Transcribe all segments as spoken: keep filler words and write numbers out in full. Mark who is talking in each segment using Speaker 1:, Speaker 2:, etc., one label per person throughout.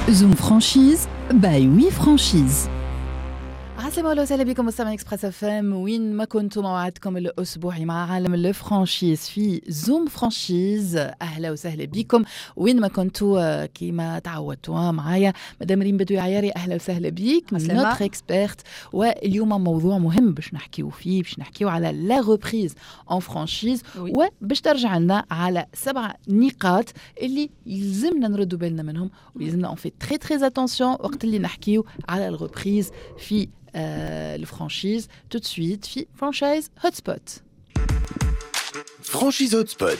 Speaker 1: Zoom Franchise by وي فرانشيز. عسلامة ولا وسهلا بكم مستمعي اكسبريس اف ام وين ما كنتم موعدكم الاسبوعي مع عالم الفرانشيز في زوم فرانشيز. اهلا وسهلا بكم وين ما كنتوا كيما تعودتوا معايا مدام ريم بدوي عياري. اهلا وسهلا بيك نوتر اكسبيرت. واليوم موضوع مهم باش نحكيو فيه، باش نحكيو على لا ريبريز اون فرانشيز وباش ترجع لنا على سبع نقاط اللي يلزمنا نردوا بالنا منهم ويلزمنا اون في تري تري اتونسيون وقت اللي نحكيو على الريبريز في Euh, le franchise. Tout de suite, fi franchise hotspot.
Speaker 2: Franchise hotspot.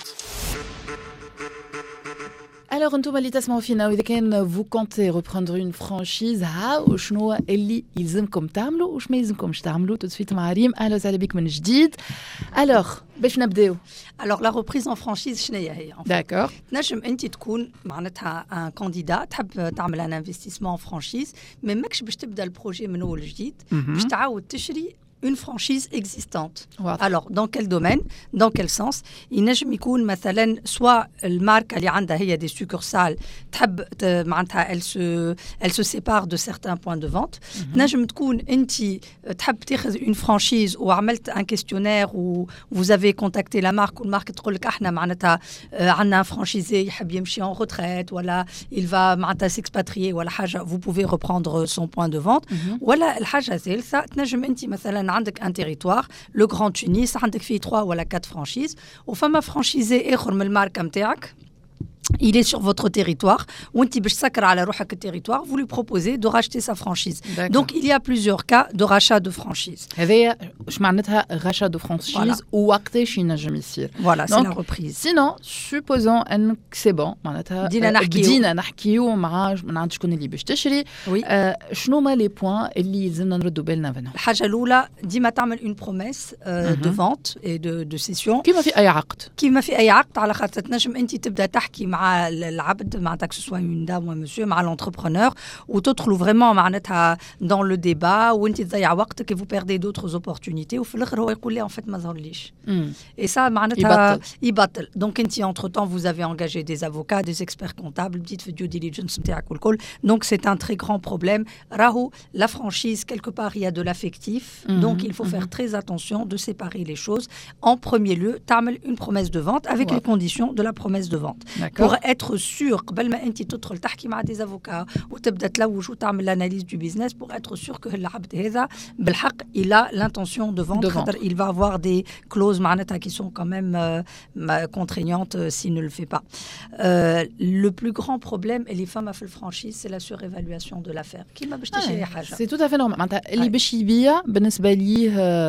Speaker 1: Alors, انتم اللي تسمعوا فينا وإذا كان vous comptez reprendre une franchise ها وشنو اللي يلزمكم تعملوا وش ما يلزمكمش تعملوا. tout de suite مع ريم. أهلا وسهلا بك من جديد. Alors, باش نبداو.
Speaker 3: Alors, la reprise en franchise شنو هي؟
Speaker 1: D'accord.
Speaker 3: نجم أنت تكون معناتها un candidat تحب تعمل un investissement en franchise mais ماكش باش تبدا البروجي من أول جديد باش تعاود تشري une franchise existante.
Speaker 1: Wow.
Speaker 3: Alors, dans quel domaine, dans quel sens? ينجم يكون مثلا soit الماركة اللي عندها هي des succursales تحب معناتها elle se elle se sépare de certains points de vente. Mm-hmm. نجم تكون أنت تحب تاخذ une franchise وعملت un questionnaire où vous avez contacté la marque والماركة تقول لك احنا معناتها عندنا un franchisé يحب يمشي en retraite ولا il va معناتها s'expatrier ولا حاجة vous pouvez reprendre son point de vente. Mm-hmm. ولا الحاجة الثالثة تنجم أنت مثلا عندك un territoire le Grand Tunis عندك فيه trois ولا quatre franchises وفما franchisé آخر من الماركة متاعك il est sur votre territoire وانت باش تسكر على روحك التريتوار vous lui proposez de racheter sa franchise. D'accord. Donc il y a plusieurs cas de rachat de franchise.
Speaker 1: هذه اش معناتها rachat de franchise ووقتاش ينجم يصير.
Speaker 3: Voilà, c'est la reprise.
Speaker 1: Sinon, supposons انك سي بون معناتها
Speaker 3: بدينا نحكيو
Speaker 1: بدينا نحكيو مع من عند شكون اللي باش تشري. آه شنو ما لي بوين اللي يلزمنا نردوا بالنا منهم؟
Speaker 3: الحاجة الأولى ديما تعمل une promesse euh, de vente et de de cession.
Speaker 1: كيما في أي عقد.
Speaker 3: كيما في أي عقد على خاطر تنجم أنت تبدأ تحكي مع العبد معناتها que ce soit une dame ou un monsieur مع l'entrepreneur وتدخلوا vraiment معناتها dans le débat وانت تضيع وقتك et vous perdez d'autres opportunités وفي الآخر هو يقول لي en fait ما ظهرليش. Et ça معناتها يبطل. Donc انت entre temps vous avez engagé des avocats, des experts comptables, بديت في due diligence نتاعك والكل. Donc c'est un très grand problème. راهو la franchise quelque part il y a de l'affectif. Mm-hmm. Donc il faut mm-hmm. faire très attention de séparer les choses. En premier lieu تعمل une promesse de vente avec wow. les conditions de la promesse de vente. D'accord. Pour être sûr قبل ما انت تدخل تحكي مع des avocats وتبدا تلوج وتعمل l'analyse du business pour être sûr que العبد هذا بالحق il a l'intention de vendre. De vendre. Il va avoir des clauses معناتها qui sont quand même euh, contraignantes euh, s'il ne le fait pas. Euh, le plus grand problème et les femmes à le franchise c'est la surévaluation de l'affaire. كيما باش تشري حاجه.
Speaker 1: C'est tout à fait normal. معناتها اللي باش يبيع بالنسبه ليه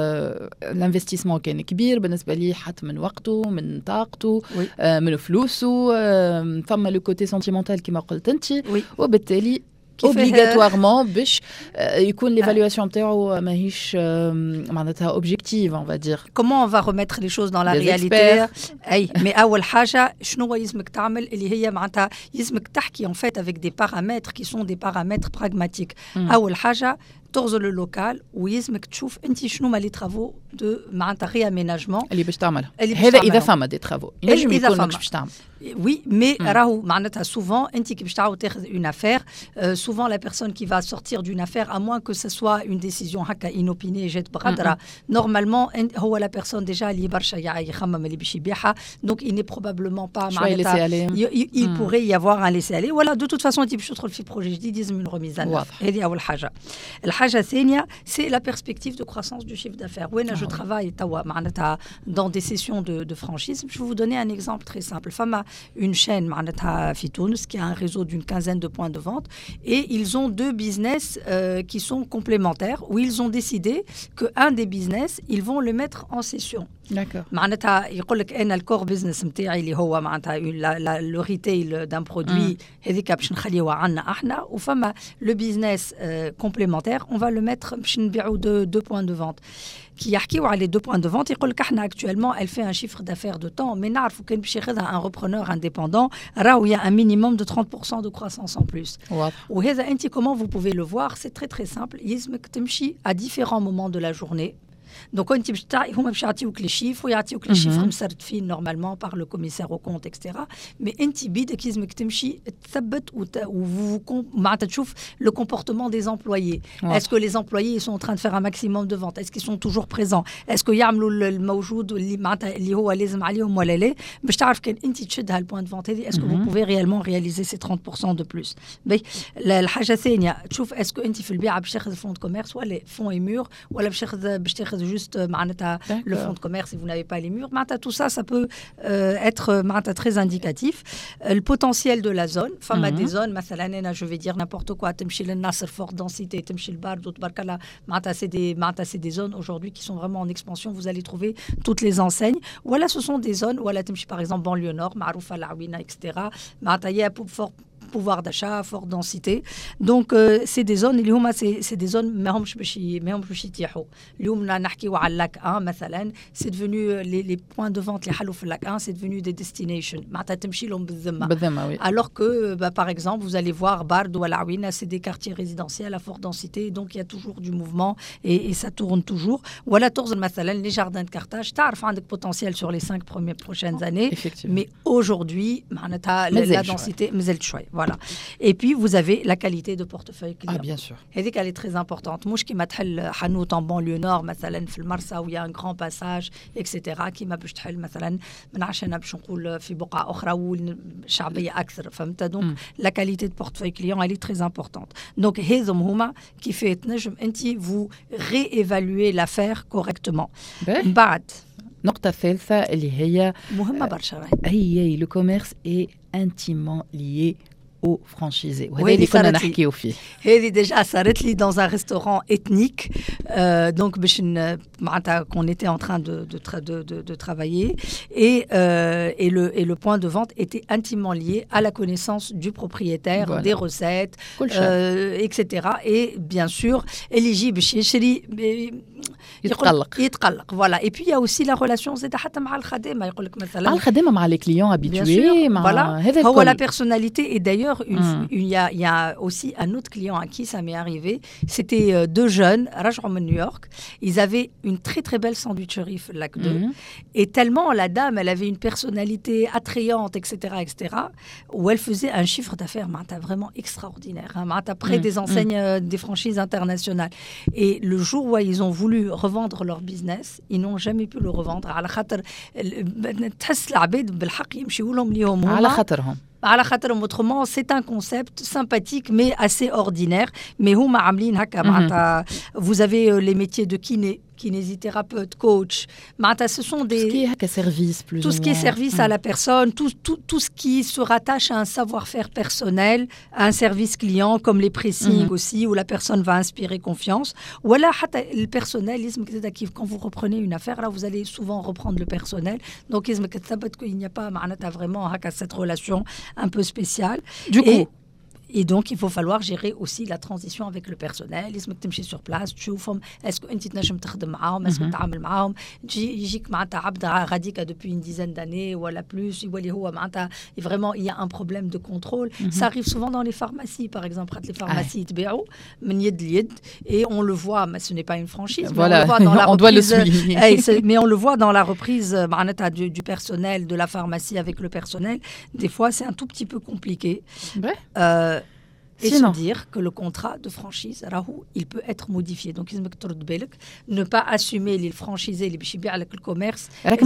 Speaker 1: الانفستيسمون كان كبير بالنسبه ليه حط من وقته من طاقته oui. من فلوسه فما لو كوتي سنتيمونتال كما قلت انت وبالتالي obligatoirement باش يكون l'évaluation نتاعو ماهيش معناتها objective on va dire.
Speaker 3: Comment on va remettre les choses dans la des réalité? اي mais اول حاجه شنو يلزمك تعمل اللي هي معناتها يلزمك تحكي en fait avec des paramètres qui sont des paramètres pragmatiques. mm. اول حاجه تغزل اللوكال ويلزمك تشوف انت شنو ما لي ترافو دو معناتها رياميناجمون
Speaker 1: اللي باش تعملها. هذا اذا فما دي ترافو ينجم يكون ماكش باش تعمل.
Speaker 3: Oui, mais راهو معناتها souvent انت كي باش تعاود تاخذ une affaire euh, souvent la personne qui va sortir d'une affaire à moins que ce soit une décision هكا inopinée جات بغدرة normalement هو la personne déjà اللي برشا يخمم اللي باش يبيعها donc il n'est probablement pas معناتها il, il pourrait y avoir un laisser aller ولا de toute façon انت باش تدخل في بروجي جديد لازم une remise à neuf. هذه اول حاجه. الحاجه الثانيه c'est la perspective de croissance du chiffre d'affaires. وين je travaille توا معناتها dans des sessions de de franchise. Je vais vous donner un exemple très simple. فما une chaîne معناتها في تونس qui a un réseau d'une quinzaine de points de vente et ils ont deux business euh, qui sont complémentaires où ils ont décidé que un des business ils vont le mettre en session.
Speaker 1: D'accord.
Speaker 3: معناتها يقول لك انا الكور بزنس نتاعي اللي هو معناتها لو ريتيل دان برودوي هذيك باش نخليوها عندنا احنا وفما لو بيزنس كومبليمونتير اون فا لو ميتر باش نبيعوا دو دو بوين دو فونت كي يحكيوا على دو بوين دو فونت يقول لك احنا اكطوالمون elle fait un chiffre d'affaires de temps mais نعرفوا كان باش ياخذها un repreneur indépendant راهو يا un minimum de trente pour cent de croissance en plus. Wow. وهذا انت comment vous pouvez le voir c'est très très simple يلزمك تمشي à différents moments de la journée Donc, on يعطيوك les chiffres, ويعطيوك les chiffres مسرتفين normalement par le commissaire au compte, et cetera. Mais انت بيدك لازمك تمشي تثبت ومعناتها تشوف le comportement des employés. Ouais. Est-ce que les employés ils sont en train de faire un maximum de ventes? Est-ce qu'ils sont toujours présents? Est-ce que يعملوا الموجود اللي معناتها اللي هو لازم عليهم ولا لا؟ باش تعرف كان انت تشد هالبوان de vente هذه. Est-ce que vous pouvez réellement réaliser ces trente pour cent de plus? بي الحاجة الثانية تشوف est-ce que انت في البيعة باش تاخذ فون de commerce ولا فون et mur ولا باش تاخذ باش تاخذ juste معناتها le fonds de commerce si vous n'avez pas les murs. معناتها tout ça ça peut euh, être معناتها très indicatif. Euh, le potentiel de la zone. فما des zones مثلا أنا je vais dire n'importe quoi تمشي للناصر forte densité تمشي للباردو تبارك الله معناتها c'est des معناتها c'est des zones aujourd'hui qui sont vraiment en expansion. Vous allez trouver toutes les enseignes. Voilà, ce sont des zones où تمشي par exemple banlieue nord معروفة العوينة et cetera. معناتها il y a fort pouvoir d'achat, forte densité. Donc euh, c'est des zones اللي هما c'est, c'est des zones ما همش باش ما همش باش يتيحوا. اليوم نحكيو على اللاك واحد مثلا c'est devenu les les points de vente اللي حلوا في اللاك واحد c'est devenu des destinations. معناتها تمشي لهم بالذمة.
Speaker 1: بالذمة oui.
Speaker 3: Alors que bah, par exemple vous allez voir Bard ou Alawina c'est des quartiers résidentiels à forte densité donc il y a toujours du mouvement et, et ça tourne toujours. Voilà Tourzen مثلا les jardins de Carthage تعرف عندك potentiel sur les cinq premières prochaines années. Mais aujourd'hui معناتها la densité مازالت شوي. Voilà. Et puis, vous avez la qualité de portefeuille client.
Speaker 1: Ah, bien sûr.
Speaker 3: Et elle est très importante. Moi, qui m'a تحل حانوت en banlieue nord, مثلا في المرسى où il y a un grand passage, et cetera. qui m'a باش تحل مثلا من عشان باش نقول في بقعة أخرى والشعبية أكثر. فهمت؟ Donc, mm. la qualité de portefeuille client, elle est très importante. Donc, هذم هما كيف تنجم أنت vous réévaluer l'affaire correctement. بعد
Speaker 1: نقطة ثالثة اللي هي
Speaker 3: مهمة برشا.
Speaker 1: هي le commerce est intimement lié aux franchisés. وهذا اللي كنا نحكيو فيه.
Speaker 3: هذه déjà صارت لي dans un restaurant ethnique euh, donc باش معناتها qu'on était en train de de tra- de, de, de travailler et euh, et le et le point de vente était intimement lié à la connaissance du propriétaire, voilà. des recettes, euh, et cetera. Et bien sûr éligible باش يشري
Speaker 1: يتقلق
Speaker 3: يتقلق voilà. Et puis il y a aussi la relation زاد حتى مع الخدامة يقول لك مثلا
Speaker 1: مع الخدامة مع les clients habitués مع
Speaker 3: voilà.
Speaker 1: هذا
Speaker 3: هو la personnalité. Et d'ailleurs Une, mm. il, y a, il y a aussi un autre client à qui ça m'est arrivé. C'était euh, deux jeunes, Rajrom à New York. Ils avaient une très très belle sandwicherie, Lac deux. Mm. Et tellement la dame, elle avait une personnalité attrayante, et cetera, et cetera, où elle faisait un chiffre d'affaires vraiment extraordinaire, hein, près mm. des enseignes, mm. des franchises internationales. Et le jour où ils ont voulu revendre leur business, ils n'ont jamais pu le revendre. على خاطر تحس العباد بالحق يمشيوا لهم ليهم
Speaker 1: على خاطرهم.
Speaker 3: على خاطرهم. Autrement, c'est un concept sympathique mais assez ordinaire. Mais هما عاملين هكا معناتها vous avez euh, les métiers de kiné, kinésithérapeute, coach. معناتها ce sont des
Speaker 1: tout ce qui est هكا service plus
Speaker 3: tout ce qui est service à la personne, tout tout tout ce qui se rattache à un savoir-faire personnel, à un service client comme les pressings mm-hmm. aussi où la personne va inspirer confiance. Ou alors حتى le personnalisme quand vous reprenez une affaire là vous allez souvent reprendre le personnel. Donc il n'y a pas معناتها vraiment هكا cette relation un peu spécial.
Speaker 1: Du coup,
Speaker 3: et, et donc il faut falloir gérer aussi la transition avec le personnel. لازمك تمشي sur place تشوفهم est-ce que انت تنجم تخدم معاهم est-ce que تعامل معاهم يجيك معناتها عبد غاديك depuis une dizaine d'années ولا plus يولي هو معناتها vraiment il y a un problème de contrôle. Mm-hmm. Ça arrive souvent dans les pharmacies par exemple. Les pharmacies يتباعوا من يد ليد et on le voit mais ce n'est pas une franchise.
Speaker 1: Voilà.
Speaker 3: Mais on le voit dans la
Speaker 1: on
Speaker 3: reprise,
Speaker 1: doit le souligner.
Speaker 3: mais on le voit dans la reprise معناتها du, du personnel de la pharmacie avec le personnel. Des fois c'est un tout petit peu compliqué.
Speaker 1: Ouais.
Speaker 3: Euh, Et
Speaker 1: Sinon.
Speaker 3: se dire que le contrat de franchise, rahou, il peut être modifié. Donc, ne pas assumer les franchisés, les bichibia avec le commerce.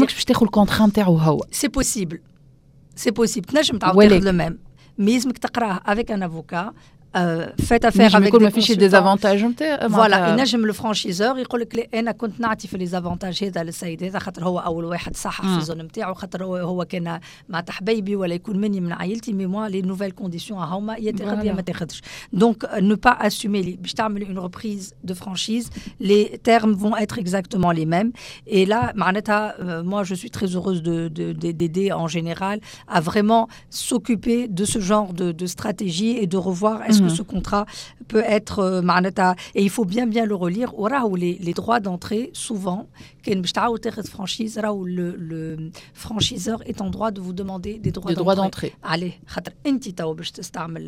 Speaker 3: C'est possible. C'est possible. Tu n'as le même. Mais il avec un avocat. Euh, faites affaire avec des consultants.
Speaker 1: des avantages.
Speaker 3: Voilà, ينجم le franchiseur يقول لك انا كنت نعطي في les avantages هذا للسيد هذا خاطر هو اول واحد صحح في الزون نتاعو خاطر هو هو كان مع حبايبي ولا يكون مني من عائلتي مي موا لي نوفيل كونديسيون هما يا تاخذ يا ما تاخذش. Donc ne pas assumer les باش تعمل une reprise de franchise, les termes vont être exactement les mêmes et là معناتها euh, moi je suis très heureuse de de d'aider en général à vraiment s'occuper de ce genre de de stratégie et de revoir est-ce que ce contrat peut être euh, معناتها et il faut bien bien le relire. Ora où les les droits d'entrée souvent كان باش تعاود تاخذ فرانشيز راهو le franchiseur est en droit de vous demander des droits
Speaker 1: des droits d'entrée
Speaker 3: عليه خاطر انت تو باش تستعمل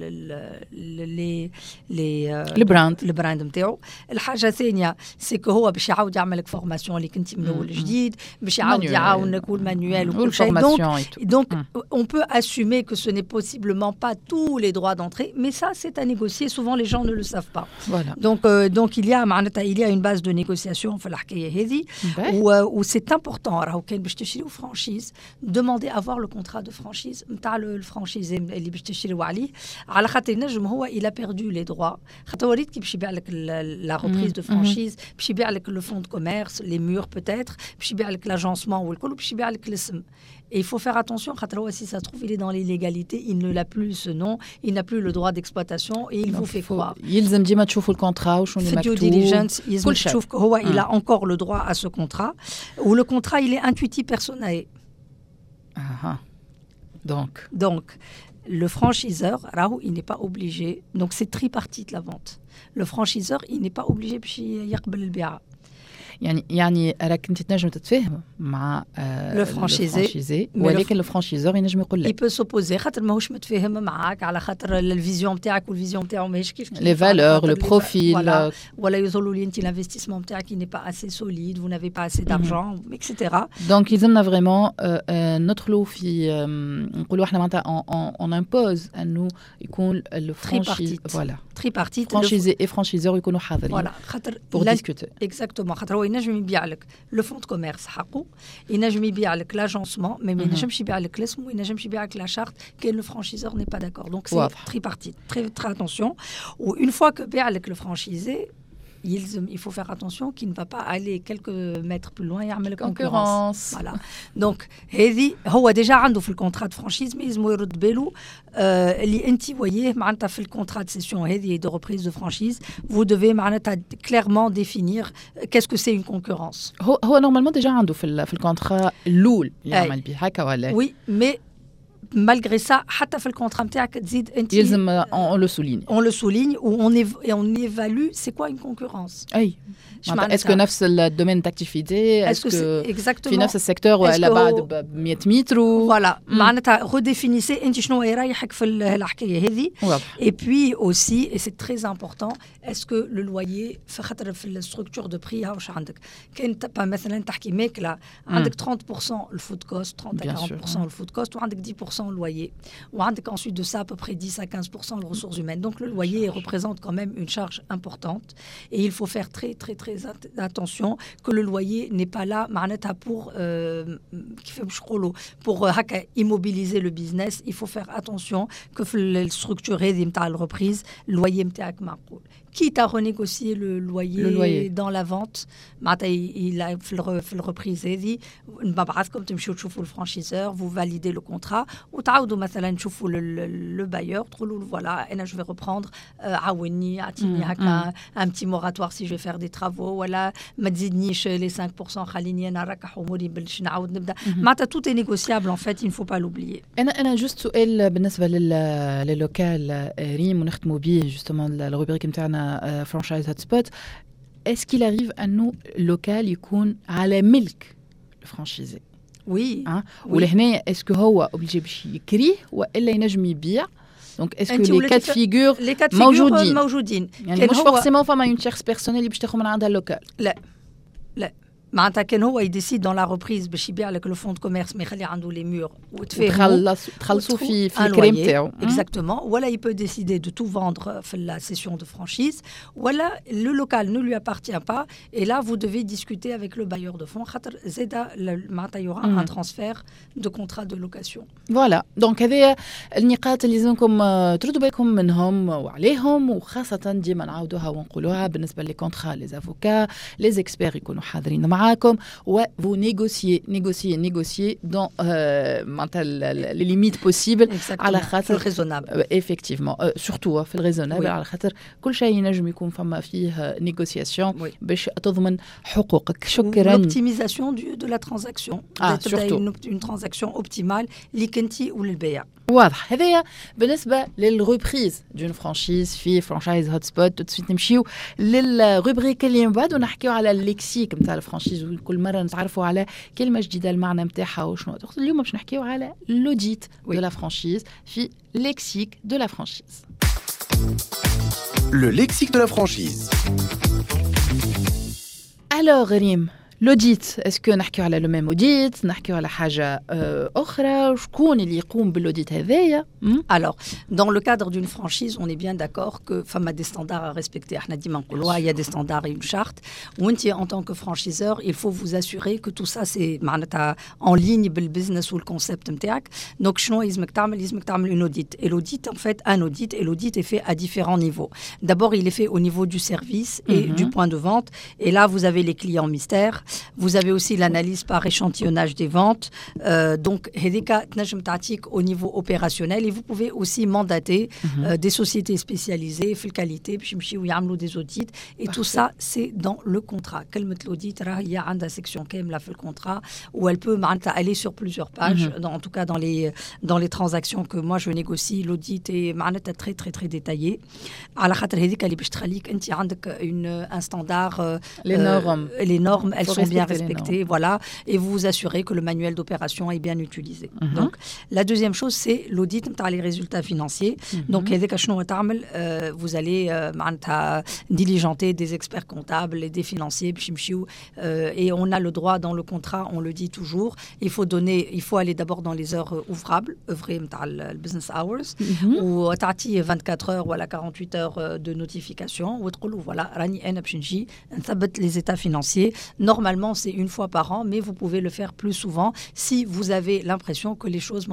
Speaker 3: لي لي
Speaker 1: البراند
Speaker 3: البراند نتاعو. الحاجه الثانيه سيكو هو باش يعاود يعمل لك فورماسيون اللي كنتي من اول جديد باش يعاود يعاونك والمانيوال وكل شيء. donc donc on peut assumer que ce n'est possiblement pas tous les droits d'entrée, mais ça c'est à négocier. Souvent les gens ne le savent pas.
Speaker 1: Voilà.
Speaker 3: donc euh, donc il y a معناتها il y a une base de négociation في الحكايه هذه où c'est important راهو كان باش تشريو فرانشيز demandez à voir le contrat de franchise نتاع الفرانشيزي اللي باش تشريو عليه على خاطر نجم هو il a perdu les droits. خاطر وريت كي باش يبيع لك la reprise de franchise باش يبيع لك le fonds de commerce, les murs peut-être, باش يبيع لك l'agencement والكل باش يبيع لك الاسم. Et il faut faire attention, si ça se trouve, il est dans l'illégalité, il ne l'a plus ce nom, il n'a plus le droit d'exploitation et il donc vous fait faut, croire.
Speaker 1: يلزم ديما تشوفوا الكونترا وشنو اللي مكتوب.
Speaker 3: due diligence, يلزم تشوف هو il a encore le droit à ce contrat où le contrat il est intuitif personae.
Speaker 1: Ah donc
Speaker 3: donc le franchiseur, راهو il n'est pas obligé, donc c'est tripartite la vente. Le franchiseur, il n'est pas obligé باش يقبل البيعة.
Speaker 1: يعني يعني راك انت تنجم تتفاهم مع
Speaker 3: لو فرانشيزي
Speaker 1: ولكن لو فرانشيزور ينجم يقول لك
Speaker 3: يبو سوبوزي خاطر ماهوش متفاهم معاك على خاطر الفيزيون نتاعك والفيزيون نتاعو ماهيش كيف كيف
Speaker 1: لي فالور لو بروفيل
Speaker 3: ولا يظهروا لي انت الانفستيسمون نتاعك ني با اسي سوليد vous n'avez pas assez d'argent اكسيتيرا.
Speaker 1: دونك يلزمنا فريمون ندخلوا في نقولوا احنا معناتها اون امبوز انه يكون لو فرانشيز فوالا
Speaker 3: تريبارتيت
Speaker 1: فرانشيزي اي فرانشيزور يكونوا حاضرين
Speaker 3: فوالا خاطر
Speaker 1: بور ديسكوتي
Speaker 3: اكزاكتومون خاطر هو ينجم يبيع لك لو فون دو كوميرس حقه ينجم يبيع لك لاجونسمون مي ما ينجمش يبيع لك الاسم وينجمش يبيع لك لا شارت كان لو فرانشيزور ني با داكور. دونك سي تريبارتيت تري تري اتونسيون. وان فوا كو بيع لك لو فرانشيزي il faut faire attention qu'il ne va pas aller quelques mètres plus loin يعمل concurrence. Voilà. Donc هذه هو déjà عنده في الكونترا de franchise mais يلزم يرد باله اللي انت voyez معناتها في الكونترا de cession هذه de reprise de franchise vous devez معناتها clairement définir qu'est-ce que c'est une concurrence.
Speaker 1: هو هو normalement déjà عنده في في الكونترا الاول يعمل بيه هكا ولا
Speaker 3: oui mais malgré ça حتى في الكونترا نتاعك تزيد انت
Speaker 1: يلزم on le souligne
Speaker 3: on le souligne ou on év- et on évalue c'est quoi une concurrence.
Speaker 1: اي est-ce que نفس الدومين d'activité est-ce que في نفس السيكتور ولا بعد ب مية متر
Speaker 3: فوالا معناتها redéfinissez انت شنو يريحك في الحكايه هذه. et puis aussi et c'est très important est-ce que le loyer في خاطر في الستركتور دو بري واش عندك كاين مثلا تحكي ماكله عندك ثلاثين بالمية الفود كوست ثلاثين à quarante بالمية الفود كوست وعندك dix pour cent le loyer ou ensuite de ça à peu près dix à quinze pour cent les ressources humaines. Donc le loyer représente quand même une charge importante et il faut faire très très très attention que le loyer n'est pas là pour euh, pour euh, immobiliser le business. Il faut faire attention que la structure de reprise le loyer m'taak معقول. Quitte à renégocier le loyer,
Speaker 1: le loyer.
Speaker 3: dans la vente, il a fait le reprise هذه نبعثكم تمشيو تشوفوا الفرانشيزور, vous validez le contrat وتعاودوا مثلا تشوفوا le bailleur تقولوا له voilà انا je vais reprendre عاوني اعطيني هكا un petit moratoire si je vais faire des travaux ولا ما تزيدنيش les cinq pour cent خليني انا نركح اموري باش نعاود نبدا. معناتها tout est négociable en fait, il ne faut pas l'oublier.
Speaker 1: انا انا جوست سؤال بالنسبه لللوكال ريم ونختموا به جوستومون الروبريك نتاعنا فرانشايز هات سبوت. est-ce qu'il arrive انه لوكال يكون على ملك الفرانشيزي؟
Speaker 3: وي
Speaker 1: اه ولهنا اسكو هو اوبليجي باش يكريه والا ينجم يبيع؟ دونك اسكو لي كات فيغور موجودين
Speaker 3: موجودين
Speaker 1: يعني مش فورسيمون فما اون تيرس بيرسونيل اللي باش تاخذ من عندها اللوكال؟
Speaker 3: لا لا معناتها كان هو يديسيد دون لا ريبريز باش يبيع لك لو فون دو كوميرس ما يخلي عنده لي مور
Speaker 1: وتفاهموا تخلصوا في في الكريم تاعو
Speaker 3: اكزاكتومون. ولا il peut décider de tout vendre في la session de franchise ولا le local ne lui appartient pas et là vous devez discuter avec le bailleur de fonds خاطر زاده معناتها il y aura un transfert de contrat de location.
Speaker 1: فوالا دونك هذه النقاط اللي لازمكم تردوا بالكم منهم وعليهم وخاصه ديما نعاودوها ونقولوها بالنسبه لي كونترا لي افوكا لي اكسبير يكونوا حاضرين معاكم و vous négociez négociez négociez dans euh, les limites possibles
Speaker 3: على خاطر raisonnable
Speaker 1: effectivement surtout في الريزونابل على خاطر كل شيء ينجم يكون فما فيه négociation باش تضمن حقوقك. شكرا.
Speaker 3: l'optimisation de la transaction
Speaker 1: ah, surtout
Speaker 3: une, une transaction optimale ليك انت وللبيع.
Speaker 1: واضح. هذايا بالنسبه للريبريز دون فرانشيز في فرانشايز هوت سبوت. تو سويت نمشيو للروبريك اللي من بعد ونحكيو على الليكسيك نتاع الفرانشيز وكل مره نتعرفوا على كلمه جديده المعنى نتاعها وشنو. اليوم باش نحكيو على لوديت دو لا فرانشيز في ليكسيك دو لا فرانشيز.
Speaker 2: Le lexique de la franchise.
Speaker 1: Alors Rim, l'audit, est-ce que نحكيو على le même audit, نحكيو على حاجة أخرى, شكون اللي يقوم بالaudit هذايا؟
Speaker 3: Alors, dans le cadre d'une franchise, on est bien d'accord que femme a des standards à respecter. احنا ديما نقولوا il y a des standards et une charte. وانت en tant que franchiseur, il faut vous assurer que tout ça c'est معناتها en ligne بالbusiness ou le concept نتاعك. Donc شنو يلزمك تعمل؟ يلزمك تعمل une audit. Et l'audit en fait, un audit et l'audit est fait à différents niveaux. D'abord, il est fait au niveau du service et mm-hmm. du point de vente. Et là, vous avez les clients mystères. Vous avez aussi l'analyse par échantillonnage des ventes. Euh, donc, هذيك تنجم تعطيك au niveau opérationnel. Et vous pouvez aussi mandater mm-hmm. euh, des sociétés spécialisées في الكاليتي باش يمشيو يعملوا des audits. Et Parfait. Tout ça, c'est dans le contrat. كلمة l'audit راه هي عندها section كاملة في الcontrat où elle peut معناتها aller sur plusieurs pages. Mm-hmm. Dans, en tout cas, dans les dans les transactions que moi je négocie, l'audit est معناتها très très très détaillé. على خاطر هذيك اللي باش تخليك أنت عندك une un standard. Euh,
Speaker 1: les normes.
Speaker 3: Euh, les normes, elles sont bien respectées, voilà, et vous vous assurez que le manuel d'opération est bien utilisé. Mm-hmm. Donc, la deuxième chose, c'est l'audit نتاع les résultats financiers. Mm-hmm. Donc, هذاك شنو تعمل, euh, vous allez معناتها diligenter des experts comptables et des financiers باش يمشيو, euh, et on a le droit dans le contrat, on le dit toujours, il faut donner, il faut aller d'abord dans les heures ouvrables, œuvrer نتاع le business hours, ou تعطي vingt-quatre heures ou quarante-huit heures de notification, وتقولوا voilà, راني أنا باش نجي نثبت les états financiers. Normalement, c'est une fois par an, mais vous pouvez le faire plus souvent si vous avez l'impression que les choses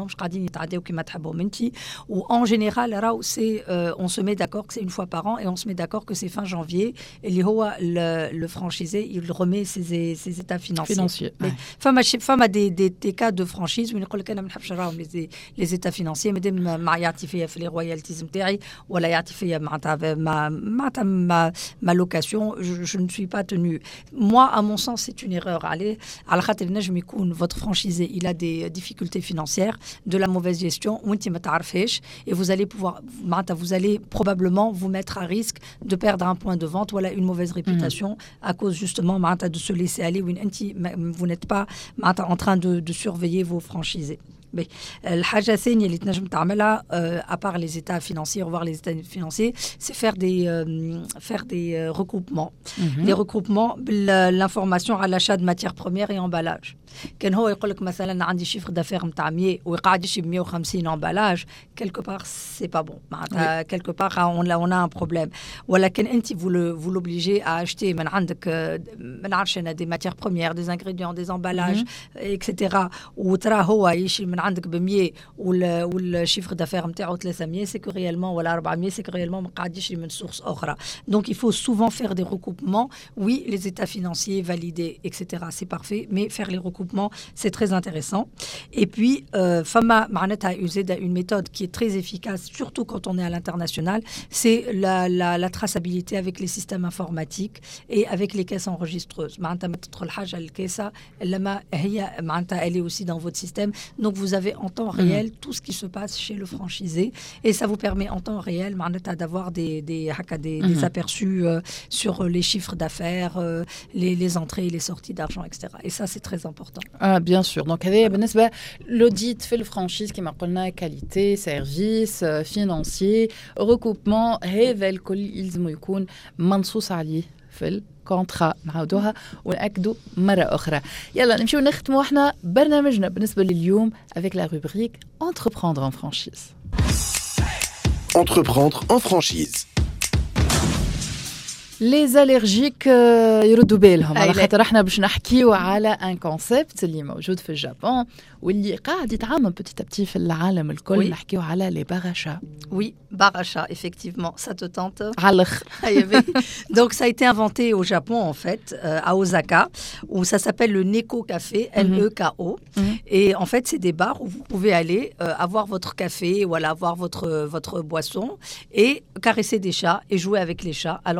Speaker 3: ou en général, c'est, euh, on se met d'accord que c'est une fois par an et on se met d'accord que c'est fin janvier et le, le franchisé, il remet ses, ses états financiers.
Speaker 1: Financier,
Speaker 3: mais femme, femme a des, des, des cas de franchise où les, les états financiers, mais les royalties ou ma, ma, ma, ma location, je, je ne suis pas tenue. Moi, à mon sens, c'est une erreur. Allez, votre franchisé, il a des difficultés financières, de la mauvaise gestion, et vous allez pouvoir, vous allez probablement vous mettre à risque de perdre un point de vente, voilà, une mauvaise réputation mmh. à cause justement de se laisser aller. Vous n'êtes pas en train de, de surveiller vos franchisés. Mais الحاجة الثانية اللي تنجم تعملها à part les états financiers, revoir les états financiers, c'est faire des euh, faire des euh, regroupements. Mm-hmm. Les regroupements, l'information à l'achat de matières premières et emballage. كان هو يقول لك مثلا عندي شيفر دافير نتاع مية ويقعد يشري ب مية وخمسين emballage, quelque part c'est pas bon. معناتها quelque part on a on a un problème. ولكن انت vous le vous l'obligez à acheter من عندك ما نعرفش انا des matières premières, des ingrédients, des emballages, mm-hmm. et cetera. وترى هو يشري من عندك ب مية والشيفر دافير نتاعو ثلاثمية, c'est que réellement ولا أربعمية, c'est que réellement ما قاعد يشري من source أخرى. Donc il faut souvent faire des recoupements. Oui, les états financiers validés, et cetera. C'est parfait, mais faire les recoupements, c'est très intéressant. Et puis, euh, Fama Marnetta a usé une méthode qui est très efficace, surtout quand on est à l'international, c'est la, la, la traçabilité avec les systèmes informatiques et avec les caisses enregistreuses. Elle est aussi dans votre système. Donc, vous avez en temps réel mmh. tout ce qui se passe chez le franchisé et ça vous permet en temps réel d'avoir des, des, des, mmh. des aperçus euh, sur les chiffres d'affaires, euh, les, les entrées et les sorties d'argent, et cetera. Et ça, c'est très important.
Speaker 1: Ah, bien sûr. Donc, voilà. L'audit fait le franchise qui m'a dit qualité, service, financier, recoupement, révèle qu'ils يكون منصوص عليه في الكونترا. نعاودوها ونأكدوا مرة أخرى. يلا نمشيو نختموا احنا برنامجنا بالنسبة لليوم avec la rubrique Entreprendre en franchise.
Speaker 2: Entreprendre en franchise.
Speaker 1: Les allergiques يردوا بالهم على خاطر احنا باش نحكيو على ان كونسيبت اللي موجود في اليابان واللي قاعد يتعامل petit à petit في العالم الكل. oui. نحكيو على les barachas.
Speaker 3: Oui, barachas, effectivement, ça te tente.
Speaker 1: على الاخر.
Speaker 3: Donc ça a été inventé au Japon en fait, euh, à Osaka, où ça s'appelle le Neko Café, N E K O. Mm-hmm. Et en fait, c'est des bars où vous pouvez aller euh, avoir votre café, voilà, avoir votre votre boisson et caresser des chats et jouer avec les chats. Alors il y a certains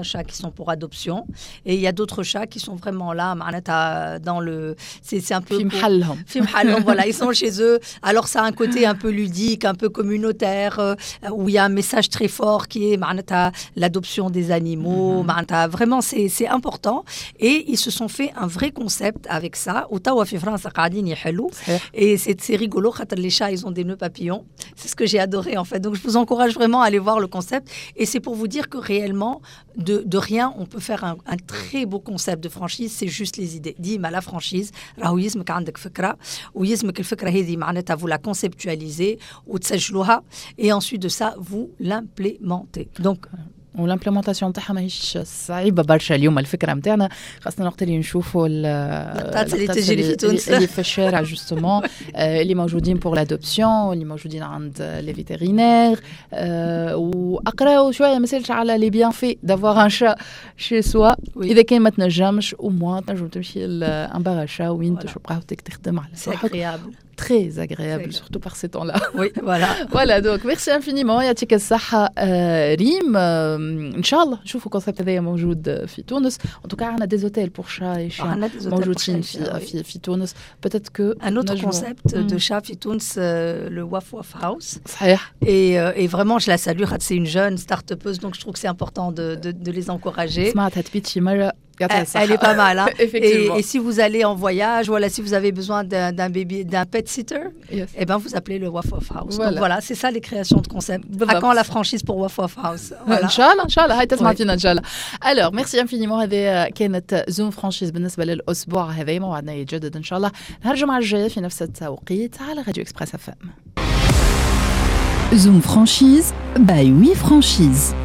Speaker 3: certains chats qui sont pour adoption et il y a d'autres chats qui sont vraiment là dans le c'est c'est un peu
Speaker 1: في محلهم.
Speaker 3: في محلهم, voilà, ils sont chez eux. Alors ça a un côté un peu ludique, un peu communautaire, euh, où il y a un message très fort qui est معناتها l'adoption des animaux. معناتها vraiment c'est c'est important et ils se sont fait un vrai concept avec ça. وتوا في فرنسا قاعدين يحلوا et c'est c'est rigolo خاطر les chats ils ont des nœuds papillons. C'est ce que j'ai adoré en fait. Donc je vous encourage vraiment à aller voir le concept et c'est pour vous dire que réellement de de rien on peut faire un, un très beau concept de franchise, c'est juste les idées. ديما la franchise راهو يلزمك عندك فكرة ويلزمك الفكرة هذه معناتها vous la conceptualisez وتسجلوها et ensuite de ça vous l'implémentez. Donc
Speaker 1: والامبليمونطاسيون تاعها ماهيش صعيبه برشا. اليوم الفكره نتاعنا خاصنا وقت اللي نشوفوا
Speaker 3: القطاط اللي تجري في تونس
Speaker 1: اللي في الشارع جوستومون اللي موجودين بور لادوبسيون اللي موجودين عند لي فيترينير واقراو شويه مسالش على لي بيان في دافوار ان شا شي سوا. اذا كان ما تنجمش او موان تنجم تمشي لان باراشا وين تشوف قهوتك تخدم على
Speaker 3: روحك.
Speaker 1: très agréable, surtout par ces temps-là.
Speaker 3: Oui, voilà.
Speaker 1: Voilà, donc merci infiniment. يعطيك الصحة ريم. إن شاء الله نشوفوا الكونسيبت هذايا موجود في تونس. En tout cas, on a des hôtels pour chats et chiens موجودين في في في تونس. Peut-être que
Speaker 3: un autre concept de chat في تونس, le Waf Waf House.
Speaker 1: صحيح.
Speaker 3: Et et vraiment je la salue. C'est une jeune start-upeuse, donc je trouve que c'est important de de de les encourager.
Speaker 1: سمعت هتبيتشي مرة.
Speaker 3: Elle, elle est pas mal, hein.
Speaker 1: Effectivement.
Speaker 3: Et, et si vous allez en voyage, voilà, si vous avez besoin d'un, d'un bébé, d'un pet sitter,
Speaker 1: yes.
Speaker 3: eh ben vous appelez le Waf Waf House.
Speaker 1: Voilà.
Speaker 3: Donc voilà, c'est ça les créations de concepts. À quand la franchise pour Waf Waf House?
Speaker 1: Voilà. Inch'Allah, Inch'Allah, هاي تسمع فينا إنشالله. Alors merci infiniment. هذه كانت زوم فرانشيز بالنسبة للأسبوع هذا. موعدنا يتجدد إن شاء الله نهار الجمعة الجاية في نفس التوقيت على راديو إكسبريس اف ام.
Speaker 4: زوم فرانشيز باي وي فرانشيز.